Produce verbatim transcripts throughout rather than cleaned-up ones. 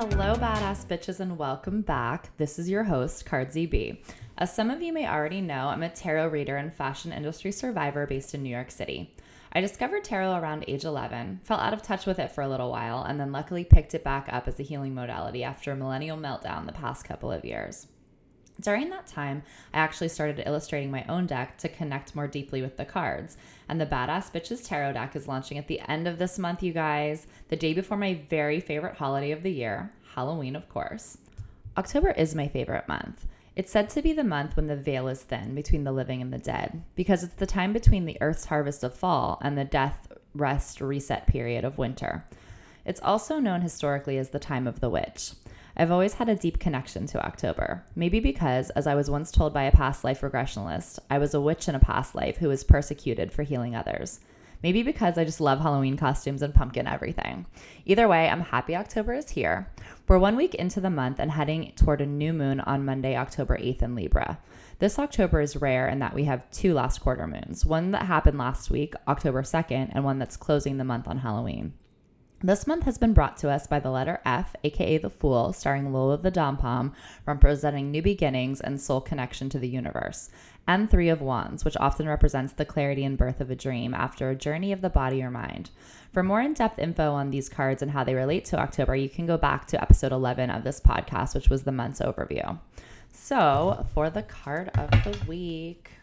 Hello, badass bitches, and welcome back. This is your host, Cardzy B. As some of you may already know, I'm a tarot reader and fashion industry survivor based in New York City. I discovered tarot around age eleven, fell out of touch with it for a little while, and then luckily picked it back up as a healing modality after a millennial meltdown the past couple of years. During that time, I actually started illustrating my own deck to connect more deeply with the cards. And the Badass Bitches Tarot deck is launching at the end of this month, you guys, the day before my very favorite holiday of the year, Halloween, of course. October is my favorite month. It's said to be the month when the veil is thin between the living and the dead, because it's the time between the Earth's harvest of fall and the death, rest, reset period of winter. It's also known historically as the time of the witch. I've always had a deep connection to October, maybe because, as I was once told by a past life regressionist, I was a witch in a past life who was persecuted for healing others. Maybe because I just love Halloween costumes and pumpkin everything. Either way, I'm happy October is here. We're one week into the month and heading toward a new moon on Monday, October eighth in Libra. This October is rare in that we have two last quarter moons, one that happened last week, October second, and one that's closing the month on Halloween. This month has been brought to us by the letter F, aka the Fool, starring Lola the Dom-Pom, representing new beginnings and soul connection to the universe, and Three of Wands, which often represents the clarity and birth of a dream after a journey of the body or mind. For more in-depth info on these cards and how they relate to October, you can go back to episode eleven of this podcast, which was the month's overview. So, for the card of the week...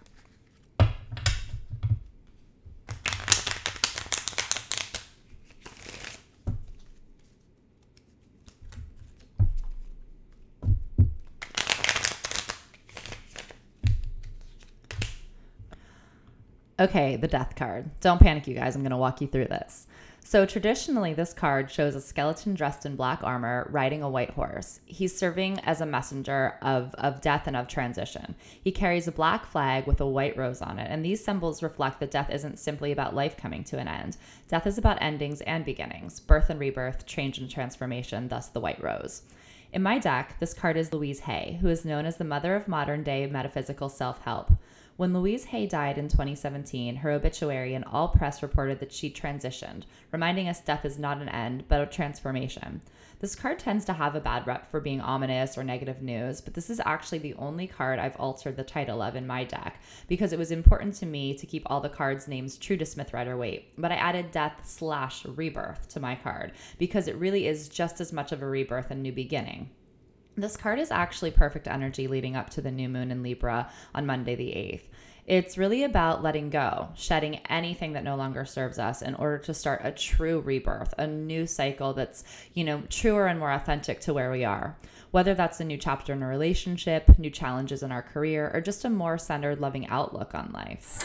Okay, the death card. Don't panic, you guys. I'm going to walk you through this. So traditionally, this card shows a skeleton dressed in black armor riding a white horse. He's serving as a messenger of, of death and of transition. He carries a black flag with a white rose on it, and these symbols reflect that death isn't simply about life coming to an end. Death is about endings and beginnings, birth and rebirth, change and transformation, thus the white rose. In my deck, this card is Louise Hay, who is known as the mother of modern-day metaphysical self-help. When Louise Hay died in twenty seventeen, her obituary and all press reported that she transitioned, reminding us death is not an end, but a transformation. This card tends to have a bad rep for being ominous or negative news, but this is actually the only card I've altered the title of in my deck, because it was important to me to keep all the cards' names true to Smith Rider-Waite, but I added death slash rebirth to my card, because it really is just as much of a rebirth and new beginning. This card is actually perfect energy leading up to the new moon in Libra on Monday the eighth. It's really about letting go, shedding anything that no longer serves us in order to start a true rebirth, a new cycle that's, you know, truer and more authentic to where we are. Whether that's a new chapter in a relationship, new challenges in our career, or just a more centered, loving outlook on life.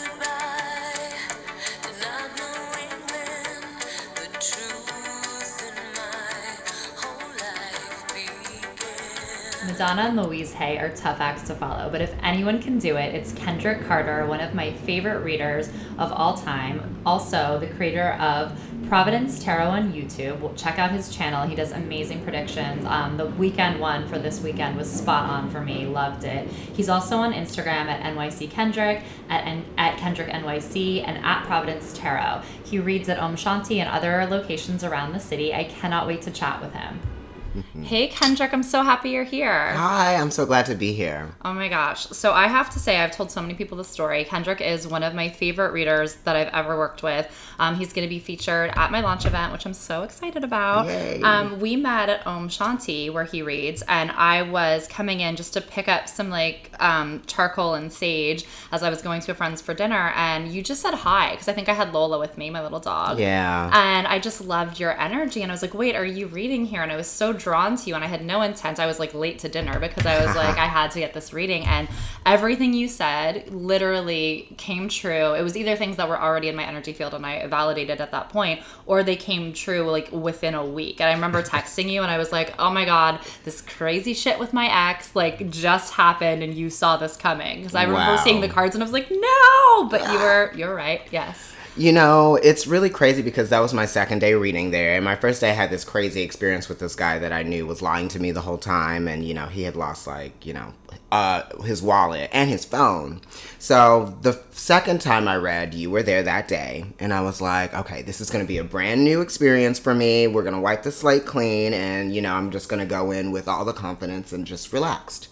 Madonna and Louise Hay are tough acts to follow, but if anyone can do it, it's Kendrick Carter, one of my favorite readers of all time. Also, the creator of Providence Tarot on YouTube. Well, check out his channel. He does amazing predictions. Um, the weekend one for this weekend was spot on for me. Loved it. He's also on Instagram at N Y C Kendrick, at, at Kendrick N Y C, and at Providence Tarot. He reads at Om Shanti and other locations around the city. I cannot wait to chat with him. Hey, Kendrick, I'm so happy you're here. Hi, I'm so glad to be here. Oh my gosh. So I have to say, I've told so many people the story. Kendrick is one of my favorite readers that I've ever worked with. Um, he's going to be featured at my launch event, which I'm so excited about. Yay. Um, we met at Om Shanti, where he reads, and I was coming in just to pick up some like um, charcoal and sage as I was going to a friend's for dinner, and you just said hi, because I think I had Lola with me, my little dog. Yeah. And I just loved your energy, and I was like, wait, are you reading here? And I was so drawn to you, and I had no intent. I was like late to dinner because I was like, I had to get this reading, and everything you said literally came true. It was either things that were already in my energy field and I validated at that point, or they came true like within a week. And I remember texting you and I was like, oh my God, this crazy shit with my ex like just happened and you saw this coming. Because I remember wow. seeing the cards and I was like, no, but you were, you're right. Yes. You know, it's really crazy because that was my second day reading there. And my first day I had this crazy experience with this guy that I knew was lying to me the whole time. And, you know, he had lost, like, you know, uh, his wallet and his phone. So the second time I read, you were there that day. And I was like, okay, this is going to be a brand new experience for me. We're going to wipe the slate clean. And, you know, I'm just going to go in with all the confidence and just relaxed.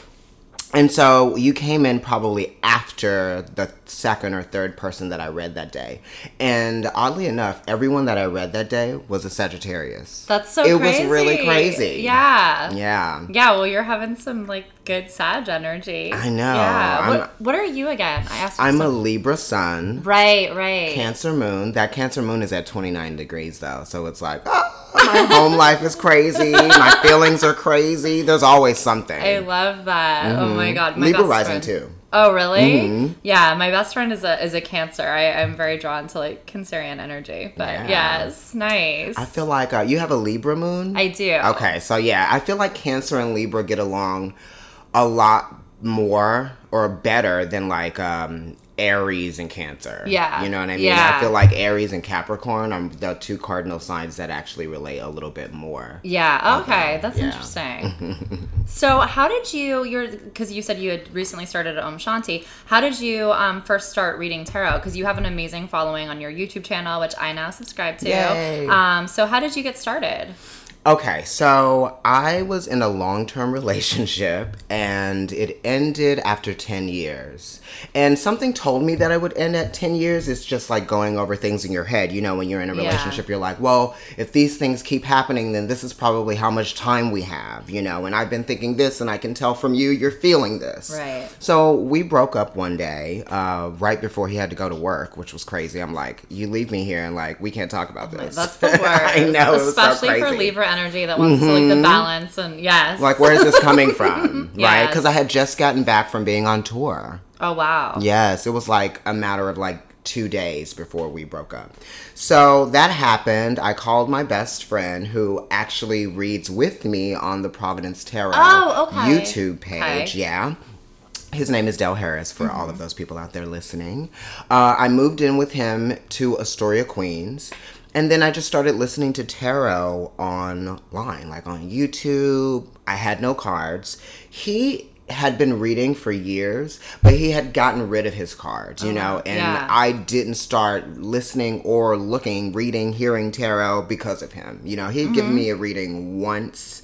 And so you came in probably after the second or third person that I read that day. And oddly enough, everyone that I read that day was a Sagittarius. That's so it crazy. It was really crazy. Yeah. Yeah. Yeah, well, you're having some, like, good Sag energy. I know. Yeah. What, what are you again? I asked you I'm some... a Libra sun. Right, right. Cancer moon. That Cancer moon is at twenty-nine degrees, though. So it's like, oh, my home life is crazy. My feelings are crazy. There's always something. I love that. Mm-hmm. Oh, my God. My Libra best rising, friend... too. Oh, really? Mm-hmm. Yeah, my best friend is a is a Cancer. I, I'm very drawn to, like, Cancerian energy. But, yeah. yes, nice. I feel like uh, you have a Libra moon? I do. Okay, so yeah, I feel like Cancer and Libra get along a lot more or better than, like, um, Aries and Cancer. Yeah. You know what I mean? Yeah. I feel like Aries and Capricorn are the two cardinal signs that actually relate a little bit more. Yeah, okay. Okay, That's yeah. interesting. So how did you, you're, because you said you had recently started Om Shanti, how did you um, first start reading tarot? Because you have an amazing following on your YouTube channel, which I now subscribe to. Yay. Um, so how did you get started? Okay, so I was in a long-term relationship and it ended after ten years. And something told me that I would end at ten years. It's just like going over things in your head. You know, when you're in a relationship, yeah. You're like, well, if these things keep happening, then this is probably how much time we have, you know, and I've been thinking this and I can tell from you, you're feeling this. Right. So we broke up one day, uh, right before he had to go to work, which was crazy. I'm like, you leave me here and like, we can't talk about this. That's the worst. I know, especially it was so for Libra energy that wants mm-hmm. to like the balance and yes. Like, where is this coming from? Yes. Right? Because I had just gotten back from being on tour. Oh, wow. Yes, it was like a matter of like two days before we broke up. So that happened. I called my best friend who actually reads with me on the Providence Tarot oh, okay. YouTube page. Okay. Yeah. His name is Del Harris, for mm-hmm. all of those people out there listening. Uh, I moved in with him to Astoria, Queens. And then I just started listening to tarot online, like on YouTube. I had no cards. He had been reading for years, but he had gotten rid of his cards, you uh, know, and yeah. I didn't start listening or looking, reading, hearing tarot because of him. You know, he'd mm-hmm. given me a reading once,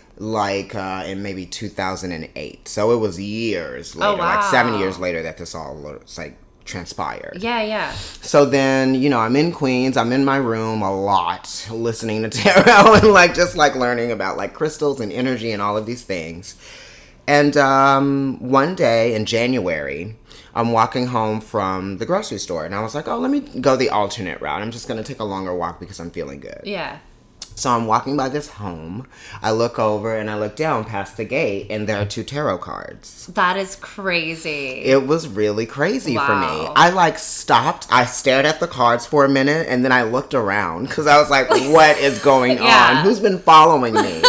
like uh, in maybe two thousand eight. So it was years later, oh, wow. like seven years later that this all was like transpired. Yeah, yeah. So then, you know, I'm in Queens, I'm in my room a lot listening to tarot and like just like learning about like crystals and energy and all of these things. And um, one day in January, I'm walking home from the grocery store and I was like, oh, let me go the alternate route. I'm just going to take a longer walk because I'm feeling good. Yeah. So I'm walking by this home. I look over and I look down past the gate and there are two tarot cards. That is crazy. It was really crazy wow. for me. I like stopped. I stared at the cards for a minute and then I looked around because I was like, what is going yeah. on? Who's been following me?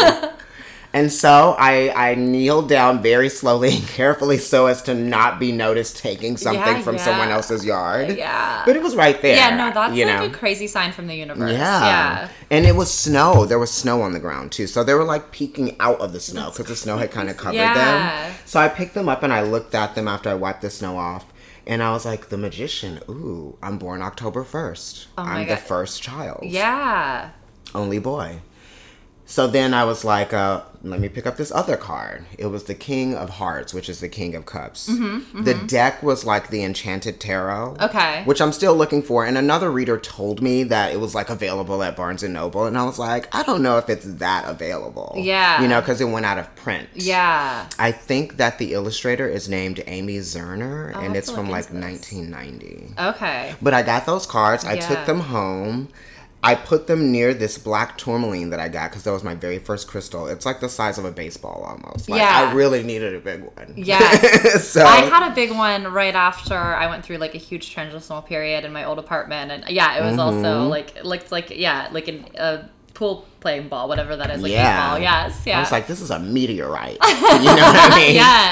And so I, I kneeled down very slowly and carefully so as to not be noticed taking something yeah, from yeah. someone else's yard. Yeah. But it was right there. Yeah, no, that's you like know? a crazy sign from the universe. Yeah. yeah. And it was snow. There was snow on the ground, too. So they were, like, peeking out of the snow because the snow had kind of covered yeah. them. So I picked them up and I looked at them after I wiped the snow off. And I was like, the magician, ooh, I'm born October first. Oh my I'm God. the first child. Yeah. Only boy. So then I was like, uh, let me pick up this other card. It was the King of Hearts, which is the King of Cups. Mm-hmm, mm-hmm. The deck was like the Enchanted Tarot. Okay. Which I'm still looking for. And another reader told me that it was like available at Barnes and Noble. And I was like, I don't know if it's that available. Yeah. You know, because it went out of print. Yeah. I think that the illustrator is named Amy Zerner. I'll and it's from like this. nineteen ninety. Okay. But I got those cards. I yeah. took them home. I put them near this black tourmaline that I got because that was my very first crystal. It's like the size of a baseball almost. Like, yeah. I really needed a big one. Yes. So I had a big one right after I went through like a huge transitional period in my old apartment. And yeah, it was mm-hmm. also like, it looked like, yeah, like an, a pool playing ball, whatever that is. Like yeah. a ball. Yes. Yeah. I was like, this is a meteorite. You know what I mean? Yes.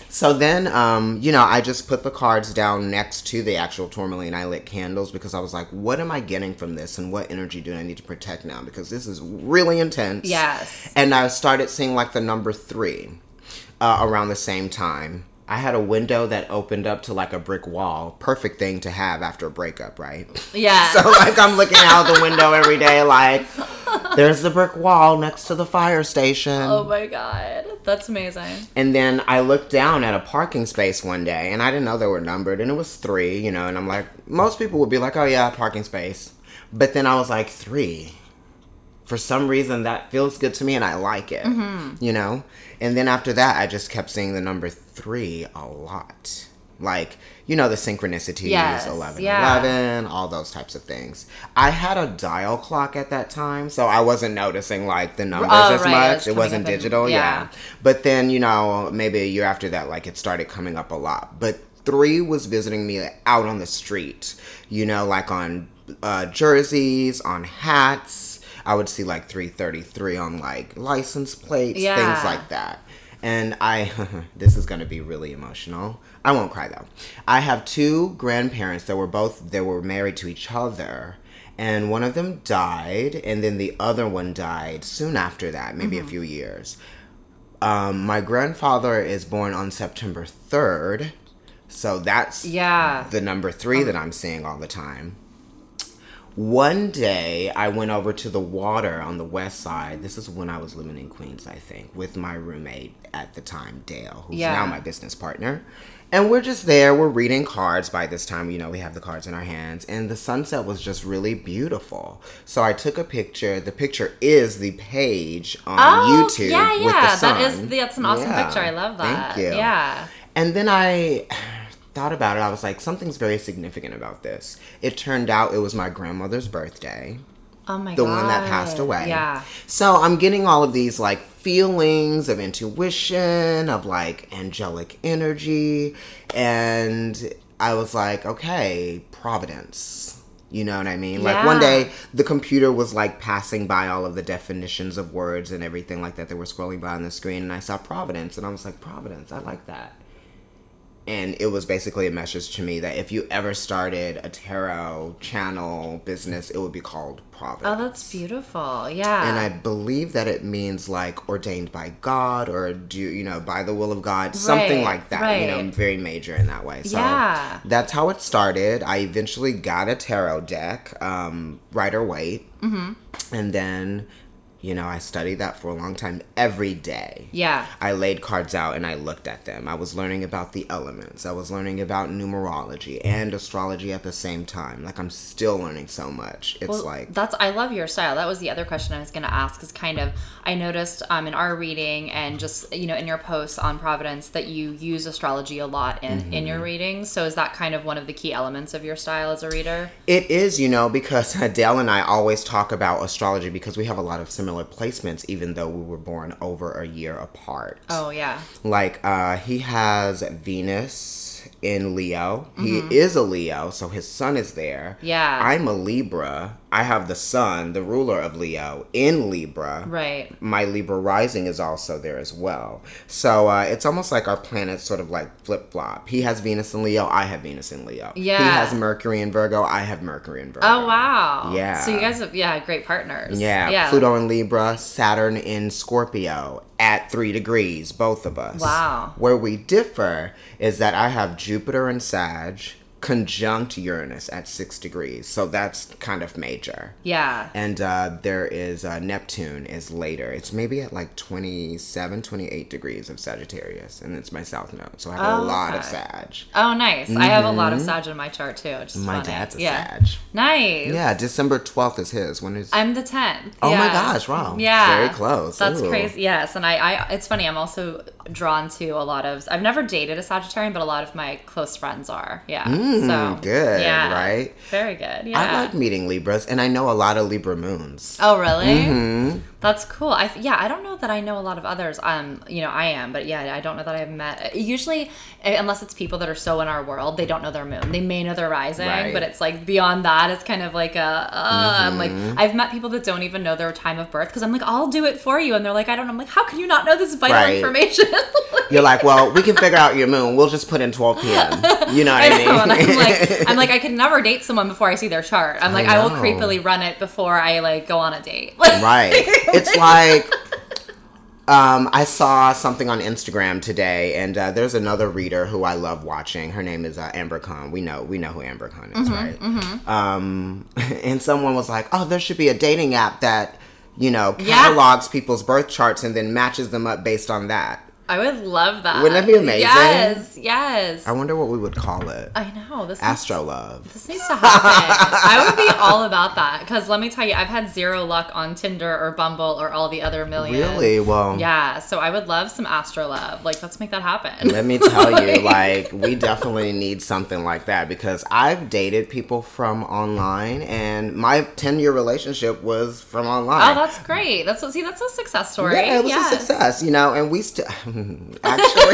So then, um, you know, I just put the cards down next to the actual tourmaline. I lit candles because I was like, what am I getting from this? And what energy do I need to protect now? Because this is really intense. Yes. And I started seeing like the number three uh, around the same time. I had a window that opened up to like a brick wall. Perfect thing to have after a breakup, right? Yeah. So like I'm looking out the window every day like, there's the brick wall next to the fire station. Oh my God. That's amazing. And then I looked down at a parking space one day and I didn't know they were numbered and it was three, you know, and I'm like, most people would be like, oh yeah, parking space. But then I was like, three. For some reason that feels good to me and I like it, mm-hmm. you know? And then after that, I just kept seeing the number three a lot. Like, you know, the synchronicities, yes, eleven yeah. eleven, all those types of things. I had a dial clock at that time, so I wasn't noticing, like, the numbers oh, as right. much. It wasn't in, digital, yeah. yeah. But then, you know, maybe a year after that, like, it started coming up a lot. But three was visiting me out on the street, you know, like on uh, jerseys, on hats. I would see like three thirty-three on like license plates, yeah. things like that. And I, this is going to be really emotional. I won't cry though. I have two grandparents that were both, they were married to each other. And one of them died. And then the other one died soon after that, maybe mm-hmm. a few years. Um, my grandfather is born on September third. So that's yeah. the number three um, that I'm seeing all the time. One day, I went over to the water on the west side. This is when I was living in Queens, I think, with my roommate at the time, Dale, who's yeah. now my business partner. And we're just there. We're reading cards. By this time, you know, we have the cards in our hands. And the sunset was just really beautiful. So I took a picture. The picture is the page on oh, YouTube yeah, yeah. with the sun. That is, that's an awesome yeah. picture. I love that. Thank you. Yeah. And then I... thought about it. I was like, something's very significant about this. It turned out it was my grandmother's birthday. Oh my god. The one that passed away. Yeah. So I'm getting all of these like feelings of intuition, of like angelic energy. And I was like, okay, Providence. You know what I mean? Yeah. Like one day the computer was like passing by all of the definitions of words and everything like that. They were scrolling by on the screen and I saw Providence and I was like, Providence, I like that. And it was basically a message to me that if you ever started a tarot channel business, it would be called Providence. Oh, that's beautiful. Yeah. And I believe that it means like ordained by God or do you know by the will of God, something right, like that. Right. You know, very major in that way. So yeah. that's how it started. I eventually got a tarot deck, um, Rider Waite, mm-hmm. and then. You know, I studied that for a long time every day. Yeah. I laid cards out and I looked at them. I was learning about the elements. I was learning about numerology and astrology at the same time. Like, I'm still learning so much. It's well, like... that's I love your style. That was the other question I was going to ask is kind of, I noticed um, in our reading and just, you know, in your posts on Providence that you use astrology a lot in, mm-hmm. in your readings. So is that kind of one of the key elements of your style as a reader? It is, you know, because Dale and I always talk about astrology because we have a lot of similar placements even though we were born over a year apart. Oh yeah. Like uh he has Venus in Leo. Mm-hmm. He is a Leo, so his sun is there. Yeah. I'm a Libra. I have the sun, the ruler of Leo, in Libra. Right. My Libra rising is also there as well. So uh, it's almost like our planets sort of like flip-flop. He has Venus in Leo. I have Venus in Leo. Yeah. He has Mercury in Virgo. I have Mercury in Virgo. Oh, wow. Yeah. So you guys have, yeah, great partners. Yeah. yeah. Pluto in Libra, Saturn in Scorpio at three degrees, both of us. Wow. Where we differ is that I have Jupiter in Sag, conjunct Uranus at six degrees. So that's kind of major. Yeah. And uh, there is uh, Neptune is later. It's maybe at like twenty-seven, twenty-eight degrees of Sagittarius. And it's my south node. So I have oh, a lot okay. of Sag. Oh, nice. Mm-hmm. I have a lot of Sag in my chart too. Which is my funny. dad's a yeah. Sag. Nice. Yeah, December twelfth is his. When is... I'm the tenth. Oh yeah. my gosh, wow. Yeah. Very close. That's Ooh. crazy. Yes. And I, I, it's funny. I'm also drawn to a lot of, I've never dated a Sagittarian, but a lot of my close friends are. Yeah. Mm. Mm, so good, yeah, right? Very good. Yeah. I like meeting Libras, and I know a lot of Libra moons. Oh, really? Mm-hmm. That's cool. I yeah, I don't know that I know a lot of others. Um, you know, I am, but yeah, I don't know that I've met. Usually, unless it's people that are so in our world, they don't know their moon. They may know their rising, right. but it's like beyond that, it's kind of like a. Uh, mm-hmm. I'm like, I've met people that don't even know their time of birth because I'm like, I'll do it for you, and they're like, I don't know. I'm like, how can you not know this vital right. information? You're like, well, we can figure out your moon. We'll just put in twelve p.m. You know what I, I mean? Know, and I'm like, I'm like, I can never date someone before I see their chart. I'm like, I, I will creepily run it before I like go on a date. Right. It's like. Um, I saw something on Instagram today, and uh, there's another reader who I love watching. Her name is uh, Amber Khan. We know we know who Amber Khan is, mm-hmm, right? Mm-hmm. Um, and someone was like, "Oh, there should be a dating app that, you know, catalogs yeah. people's birth charts and then matches them up based on that." I would love that. Wouldn't that be amazing? Yes, yes. I wonder what we would call it. I know. This Astro needs, Love. This needs to happen. I would be all about that. Because let me tell you, I've had zero luck on Tinder or Bumble or all the other million. Really? Well. Yeah. So I would love some Astro Love. Like, let's make that happen. Let me tell you, like, we definitely need something like that. Because I've dated people from online, and my ten-year relationship was from online. Oh, that's great. That's what, see, that's a success story. Yeah, it was yes. a success, you know, and we still... Actually,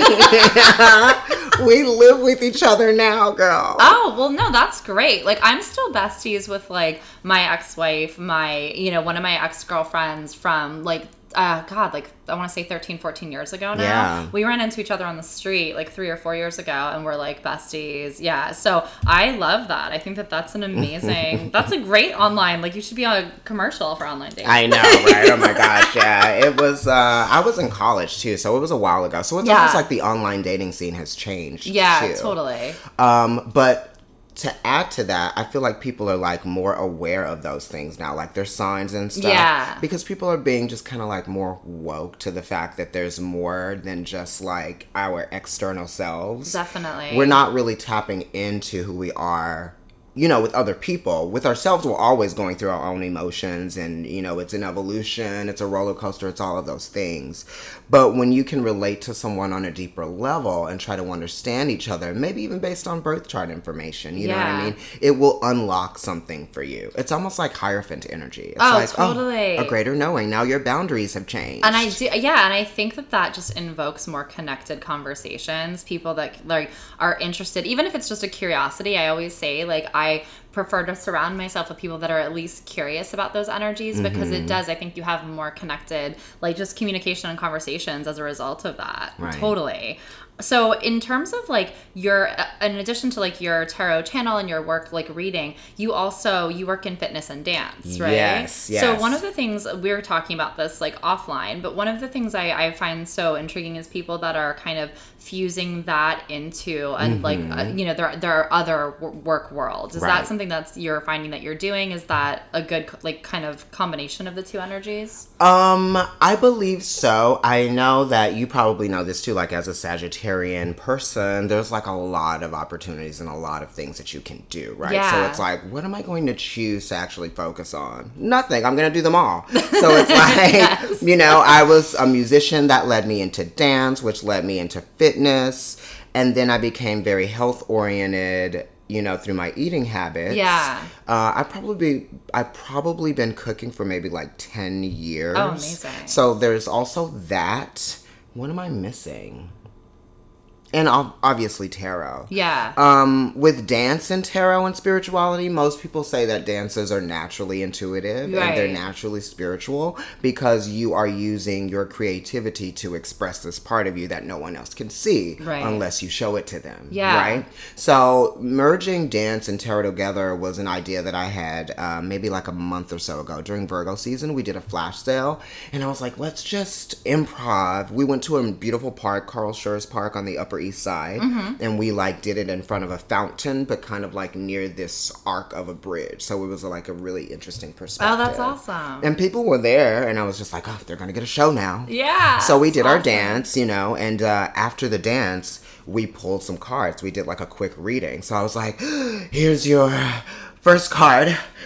we live with each other now, girl. Oh, well, no, that's great. Like, I'm still besties with, like, my ex-wife, my, you know, one of my ex-girlfriends from, like, uh, God, like, I want to say thirteen, fourteen years ago now. Yeah. We ran into each other on the street, like, three or four years ago, and we're, like, besties. Yeah, so I love that. I think that that's an amazing, that's a great online, like, you should be on a commercial for online dating. I know, right? Oh, my gosh, yeah. It was, uh, I was in college, too, so it was a while ago. So it's yeah. almost like the online dating scene has changed, Yeah, too. totally. Um, but... To add to that, I feel like people are, like, more aware of those things now. Like, there's signs and stuff. Yeah. Because people are being just kind of, like, more woke to the fact that there's more than just, like, our external selves. Definitely. We're not really tapping into who we are, you know, with other people. With ourselves, we're always going through our own emotions. And, you know, it's an evolution. It's a roller coaster. It's all of those things. But when you can relate to someone on a deeper level and try to understand each other, maybe even based on birth chart information, you yeah. know what I mean? It will unlock something for you. It's almost like Hierophant energy. It's oh, like, totally. Oh, a greater knowing. Now your boundaries have changed. And I do, yeah, and I think that that just invokes more connected conversations. People that like are interested, even if it's just a curiosity. I always say, like, I prefer to surround myself with people that are at least curious about those energies because mm-hmm. it does, I think you have more connected, like, just communication and conversations as a result of that. Right. Totally. So in terms of, like, your, in addition to, like, your tarot channel and your work, like, reading, you also, you work in fitness and dance, right? Yes, yes. So one of the things, we were talking about this, like, offline, but one of the things I, I find so intriguing is people that are kind of fusing that into, and mm-hmm. like, uh, you know, there, there are other w- work worlds. Is right. that something that's, you're finding that you're doing? Is that a good, like, kind of combination of the two energies? Um, I believe so. I know that you probably know this too, like, as a Sagittarian person, there's, like, a lot of opportunities and a lot of things that you can do, right? Yeah. So it's like, what am I going to choose to actually focus on? Nothing. I'm going to do them all. So it's like, yes. you know, I was a musician that led me into dance, which led me into fitness, and then I became very health-oriented, you know, through my eating habits. Yeah. Uh, I probably, I probably been cooking for maybe like ten years. Oh, amazing. So there's also that. What am I missing? And obviously tarot. Yeah. Um, with dance and tarot and spirituality, most people say that dancers are naturally intuitive right. and they're naturally spiritual because you are using your creativity to express this part of you that no one else can see right. unless you show it to them. Yeah. Right? So merging dance and tarot together was an idea that I had uh, maybe like a month or so ago. During Virgo season, we did a flash sale and I was like, let's just improv. We went to a beautiful park, Carl Schurz Park on the Upper East Side, mm-hmm. and we like did it in front of a fountain, but kind of like near this arc of a bridge. So it was like a really interesting perspective. Oh, that's awesome! And people were there, and I was just like, oh, they're gonna get a show now. Yeah. So we did awesome. our dance, you know, and uh, after the dance, we pulled some cards. We did like a quick reading. So I was like, here's your first card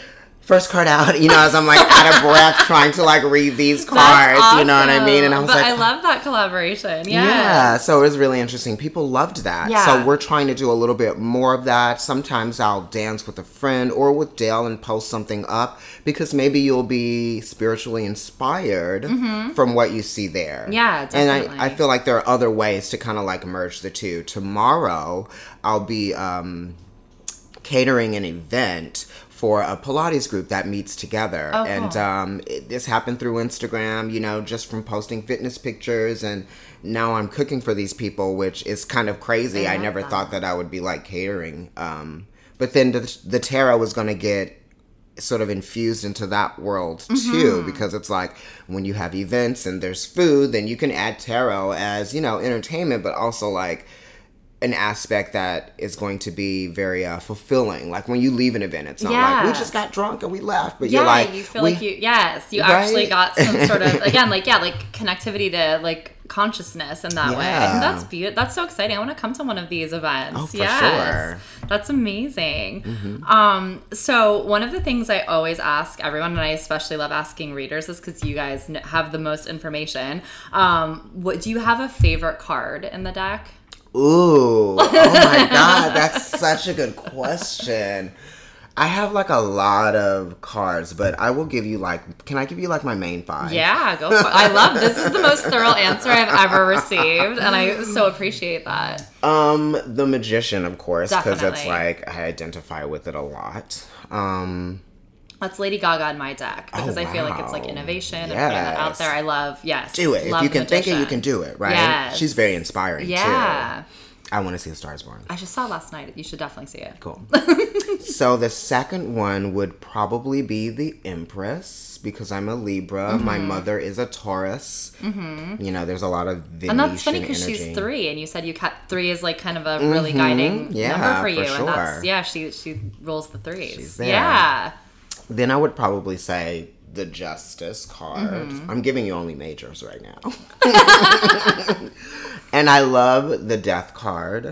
first card out, you know, as I'm like out of breath trying to like read these cards, awesome. You know what I mean? And I was but like, I love that collaboration. Yeah. Yeah. So it was really interesting. People loved that. Yeah. So we're trying to do a little bit more of that. Sometimes I'll dance with a friend or with Dale and post something up because maybe you'll be spiritually inspired mm-hmm. from what you see there. Yeah, definitely. And I, I feel like there are other ways to kind of like merge the two. Tomorrow, I'll be um, catering an event for a Pilates group that meets together. Oh, and cool. um, it, this happened through Instagram, you know, just from posting fitness pictures. And now I'm cooking for these people, which is kind of crazy. I, I never that. thought that I would be like catering. Um, but then the, the tarot was going to get sort of infused into that world too, mm-hmm. because it's like when you have events and there's food, then you can add tarot as, you know, entertainment, but also like an aspect that is going to be very uh, fulfilling. Like when you leave an event, it's not yeah. like we just got drunk and we left, but yeah, you're like, you feel we, like you, yes, you right? actually got some sort of, again, like, yeah, like connectivity to like consciousness in that yeah. way. And that's beautiful. That's so exciting. I want to come to one of these events. Oh, for yes. sure. That's amazing. Mm-hmm. Um, so one of the things I always ask everyone, and I especially love asking readers, is because you guys have the most information. Um, what do you have a favorite card in the deck? Ooh, oh my God, that's such a good question. I have like a lot of cards, but I will give you like, can I give you like my main five? Yeah, go for it. I love, this is the most thorough answer I've ever received, and I so appreciate that. Um, the Magician, of course, because it's Definitely. like, I identify with it a lot. Um... That's Lady Gaga in my deck because oh, I feel like it's like wow. innovation and yes. putting that out there. I love, yes. Do it. Love if you can think it, Magician. you can do it, right? Yes. She's very inspiring, yeah. too. I want to see A Star is Born. I just saw it last night. You should definitely see it. Cool. So the second one would probably be the Empress because I'm a Libra. Mm-hmm. My mother is a Taurus. Mm-hmm. You know, there's a lot of Venetian And that's funny because energy. she's three, and you said you cut three is like kind of a really mm-hmm. guiding yeah, number for you. For and sure. that's, yeah, she she rolls the threes. She's there. Yeah. Then I would probably say the Justice card. Mm-hmm. I'm giving you only majors right now. And I love the Death card.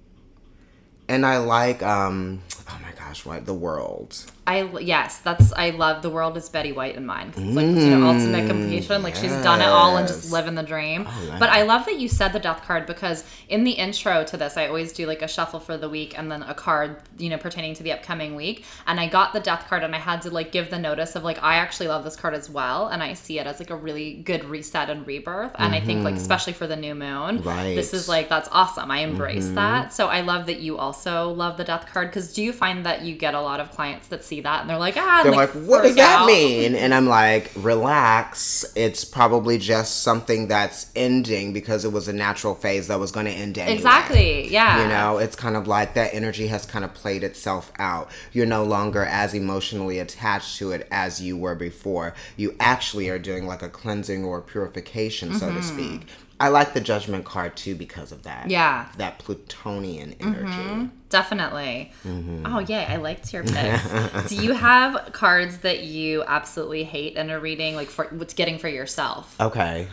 And I like, um, oh my gosh, what? The World. I, yes, that's, I love The World is Betty White in mine. Because it's like, you know, ultimate completion. Like, yes. she's done it all and just living the dream. Oh, nice. But I love that you said the Death card because in the intro to this, I always do like a shuffle for the week and then a card, you know, pertaining to the upcoming week. And I got the Death card and I had to like give the notice of like, I actually love this card as well. And I see it as like a really good reset and rebirth. And mm-hmm. I think like, especially for the new moon, right. this is like, that's awesome. I embrace mm-hmm. that. So I love that you also love the Death card because do you find that you get a lot of clients that see that and they're like, ah, they're like, like, what does that out. mean? And I'm like, relax. It's probably just something that's ending because it was a natural phase that was going to end anyway. Exactly. Yeah. You know, it's kind of like that energy has kind of played itself out. You're no longer as emotionally attached to it as you were before. You actually are doing like a cleansing or purification, mm-hmm. so to speak. I like the Judgment card too because of that. Yeah. That Plutonian energy. Mm-hmm. Definitely. Mm-hmm. Oh, yay. I liked your picks. Do you have cards that you absolutely hate in a reading, like for what's getting for yourself? Okay.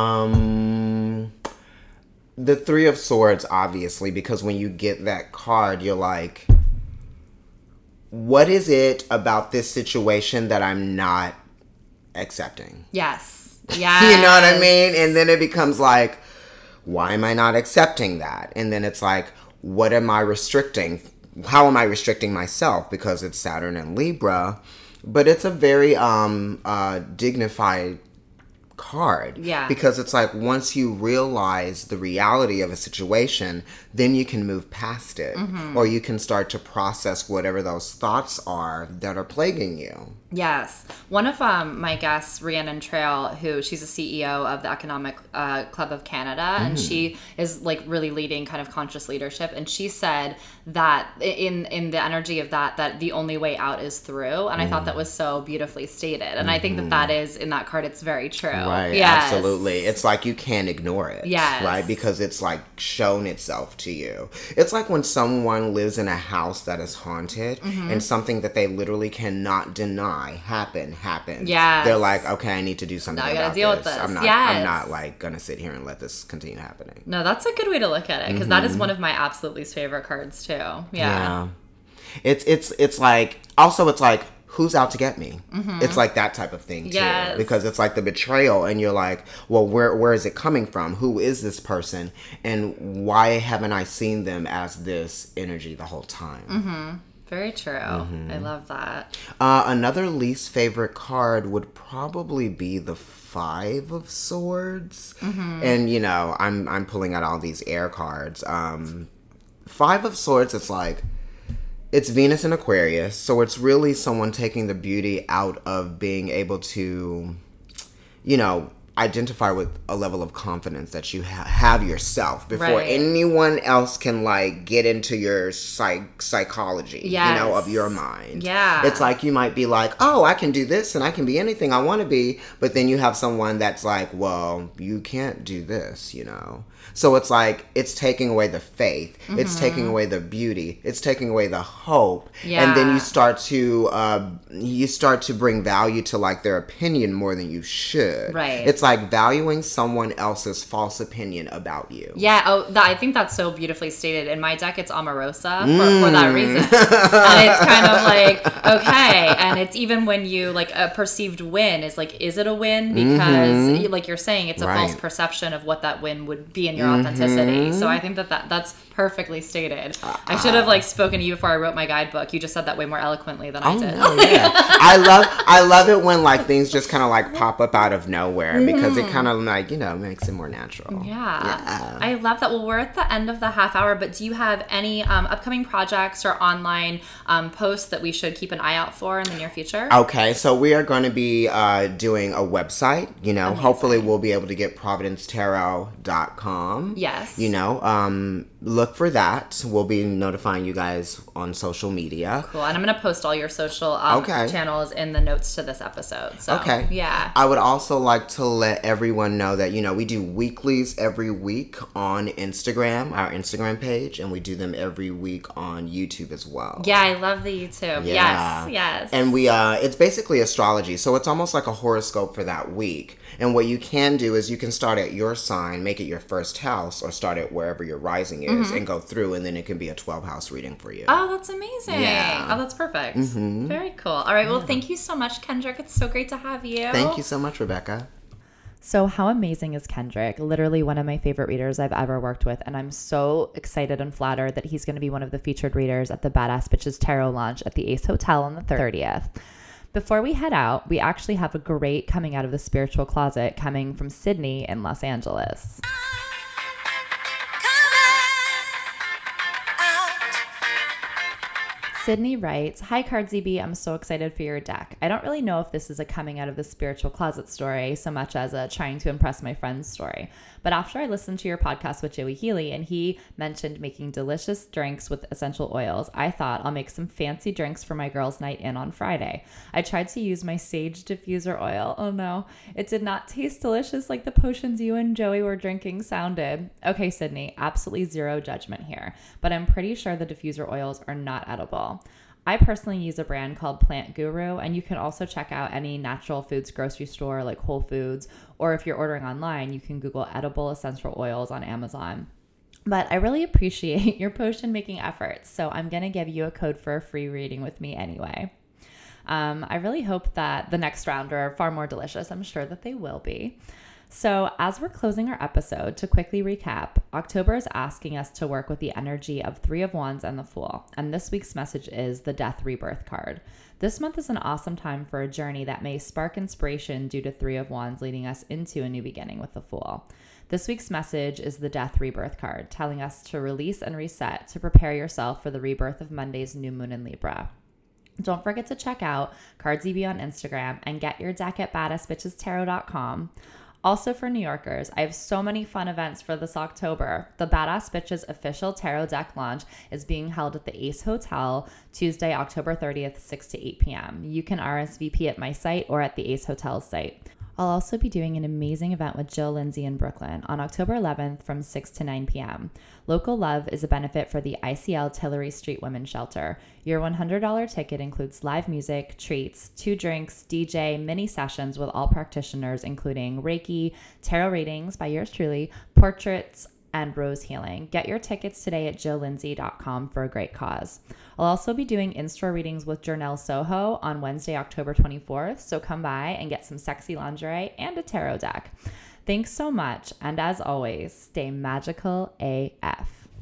Um, the Three of Swords, obviously, because when you get that card, you're like, what is it about this situation that I'm not accepting? Yes. Yeah. You know what I mean? And then it becomes like, why am I not accepting that? And then it's like, what am I restricting? How am I restricting myself? Because it's Saturn and Libra. But it's a very um, uh, dignified card. Yeah. Because it's like once you realize the reality of a situation, then you can move past it. Mm-hmm. Or you can start to process whatever those thoughts are that are plaguing you. Yes. One of um, my guests, Rhiannon Trail, who she's a C E O of the Economic uh, Club of Canada, mm. and she is like really leading kind of conscious leadership. And she said that in in the energy of that, that the only way out is through. And mm. I thought that was so beautifully stated. And mm-hmm. I think that that is, in that card, it's very true. Right. Yes. Absolutely. It's like you can't ignore it. Yes. Right? Because it's like shown itself to you. It's like when someone lives in a house that is haunted mm-hmm. and something that they literally cannot deny happen happen. Yeah. They're like, okay, I need to do something now about I gotta deal this. with this. I'm not yes. I'm not like gonna sit here and let this continue happening. No, that's a good way to look at it because mm-hmm. that is one of my absolute least favorite cards too. Yeah. Yeah. It's it's it's like also it's like who's out to get me? Mm-hmm. It's like that type of thing too. Yes. Because it's like the betrayal, and you're like, well, where where is it coming from? Who is this person? And why haven't I seen them as this energy the whole time? Mm-hmm. Very true. Mm-hmm. I love that. Uh, another least favorite card would probably be the Five of Swords. Mm-hmm. And, you know, I'm I'm pulling out all these air cards. Um, Five of Swords, it's like, it's Venus in Aquarius. So it's really someone taking the beauty out of being able to, you know, identify with a level of confidence that you ha- have yourself before right. anyone else can like get into your psych psychology, yes. you know, of your mind. Yeah. It's like you might be like, oh, I can do this and I can be anything I want to be. But then you have someone that's like, well, you can't do this, you know. So it's like, it's taking away the faith. Mm-hmm. It's taking away the beauty. It's taking away the hope. Yeah. And then you start to, uh, you start to bring value to like their opinion more than you should. Right. It's like valuing someone else's false opinion about you. Yeah. Oh, that, I think that's so beautifully stated. In my deck, it's Omarosa for, mm. for that reason. And it's kind of like, okay. And it's even when you, like, a perceived win is like, is it a win? Because, mm-hmm. like you're saying, it's a right. false perception of what that win would be in your authenticity. Mm-hmm. So I think that, that that's perfectly stated. Uh, I should have like spoken to you before I wrote my guidebook. You just said that way more eloquently than oh, I did. Oh, yeah. I love I love it when like things just kind of like pop up out of nowhere because mm. it kind of like, you know, makes it more natural. Yeah. yeah. I love that. Well, we're at the end of the half hour, but do you have any um, upcoming projects or online um, posts that we should keep an eye out for in the near future? Okay. So we are going to be uh, doing a website, you know, Amazing. Hopefully we'll be able to get providence tarot dot com. Yes. You know, um, look for that. We'll be notifying you guys on social media. Cool. And I'm going to post all your social um, okay. channels in the notes to this episode. So, okay. Yeah. I would also like to let everyone know that, you know, we do weeklies every week on Instagram, our Instagram page, and we do them every week on YouTube as well. Yeah, I love the YouTube. Yeah. Yes, yes. And we, uh, it's basically astrology. So it's almost like a horoscope for that week. And what you can do is you can start at your sign, make it your first house, or start at wherever your rising is mm-hmm. and go through, and then it can be a twelve house reading for you. Oh, that's amazing. Yeah. Oh, that's perfect. Mm-hmm. Very cool. All right. Well, yeah. thank you so much, Kendrick. It's so great to have you. Thank you so much, Rebecca. So how amazing is Kendrick? Literally one of my favorite readers I've ever worked with. And I'm so excited and flattered that he's going to be one of the featured readers at the Badass Bitches Tarot launch at the Ace Hotel on the thirtieth. Before we head out, we actually have a great coming out of the spiritual closet coming from Sydney in Los Angeles. Sydney writes, "Hi Cardzy B, I'm so excited for your deck. I don't really know if this is a coming out of the spiritual closet story so much as a trying to impress my friends story. But after I listened to your podcast with Joey Healy and he mentioned making delicious drinks with essential oils, I thought I'll make some fancy drinks for my girls' night in on Friday. I tried to use my sage diffuser oil. Oh no, it did not taste delicious like the potions you and Joey were drinking sounded. Okay, Sydney, absolutely zero judgment here, but I'm pretty sure the diffuser oils are not edible. I personally use a brand called Plant Guru, and you can also check out any natural foods grocery store like Whole Foods, or if you're ordering online, you can Google edible essential oils on Amazon. But I really appreciate your potion making efforts, so I'm going to give you a code for a free reading with me anyway. Um, I really hope that the next round are far more delicious. I'm sure that they will be. So as we're closing our episode, to quickly recap, October is asking us to work with the energy of Three of Wands and the Fool. And this week's message is the Death Rebirth card. This month is an awesome time for a journey that may spark inspiration due to Three of Wands leading us into a new beginning with the Fool. This week's message is the Death Rebirth card, telling us to release and reset to prepare yourself for the rebirth of Monday's new moon in Libra. Don't forget to check out Cardzy B on Instagram and get your deck at badass bitches tarot dot com. Also for New Yorkers, I have so many fun events for this October. The Badass Bitches official tarot deck launch is being held at the Ace Hotel Tuesday, October thirtieth, six to eight p.m. You can R S V P at my site or at the Ace Hotel's site. I'll also be doing an amazing event with Jill Lindsay in Brooklyn on October eleventh from six to nine p.m. Local Love is a benefit for the I C L Tillery Street Women's Shelter. Your one hundred dollars ticket includes live music, treats, two drinks, D J, mini sessions with all practitioners, including Reiki, tarot readings by yours truly, portraits, and rose healing. Get your tickets today at jill lindsay dot com for a great cause. I'll also be doing in-store readings with Jernelle Soho on Wednesday, October twenty-fourth, so come by and get some sexy lingerie and a tarot deck. Thanks so much, and as always, stay magical A F.